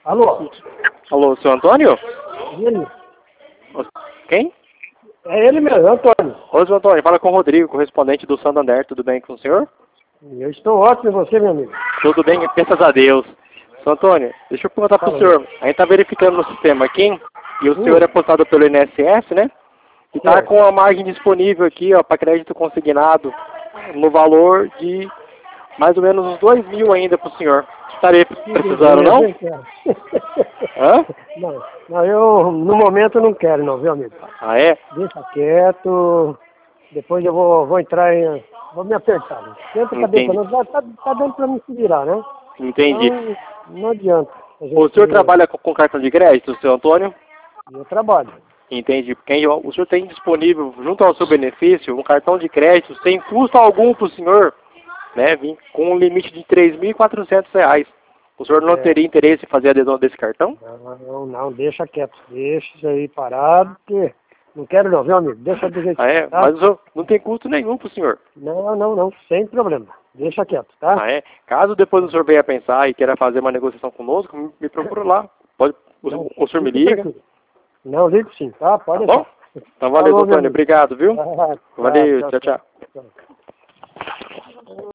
Alô? Alô, seu Antônio? Ele? Quem? É ele mesmo, Antônio. Ô, seu Antônio, fala com o Rodrigo, correspondente do Santander. Tudo bem com o senhor? Eu estou ótimo e você, meu amigo? Tudo bem, graças a Deus. Seu Antônio, deixa eu perguntar pro Fala aí. senhor. A gente tá verificando no sistema aqui, e o senhor é postado pelo INSS, né? E tá Certo. com a margem disponível aqui, ó, para crédito consignado, no valor de mais ou menos uns 2.000 ainda pro senhor. Estaria precisando, não? Eu quero. Hã? Não, eu no momento não quero não, viu, amigo? Ah, é? Deixa quieto, depois eu vou entrar em... Vou me apertar. Né? Tenta cabeça Entendi. não, tá dando pra me se virar, né? Entendi. Então, não adianta. O senhor trabalha com cartão de crédito, seu Antônio? Eu trabalho. Entende? Porque o senhor tem disponível, junto ao seu benefício, um cartão de crédito sem custo algum para o senhor, né? Com um limite de R$ 3.400. O senhor não teria interesse em fazer adesão desse cartão? Não, deixa quieto. Deixa isso aí parado, porque não quero não, viu, amigo? Deixa do jeito Ah, é? que tá. Mas o senhor não tem custo nenhum para o senhor. Não, sem problema. Deixa quieto, tá? Ah, é? Caso depois o senhor venha pensar e queira fazer uma negociação conosco, me procura lá. Pode, o senhor me Fique liga. tranquilo. Não, ligo sim, tá? Pode Tá bom? deixar. Então valeu, Falou, meu Antônio. amigo. Obrigado, viu? Tá, Valeu, tchau, tchau. tchau.